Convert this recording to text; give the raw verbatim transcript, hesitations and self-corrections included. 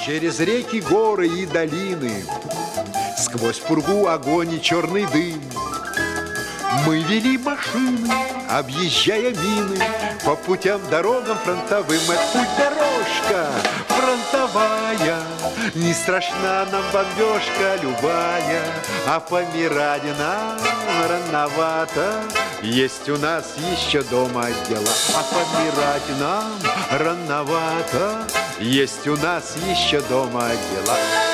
Через реки, горы и долины, сквозь пургу, огонь и черный дым. Мы вели машины, объезжая мины, по путям, дорогам фронтовым. Это путь дорожка фронтовая, не страшна нам бомбежка любая, а помирать нам рановато. Есть у нас еще дома дела, а помирать нам рановато. Есть у нас еще дома дела.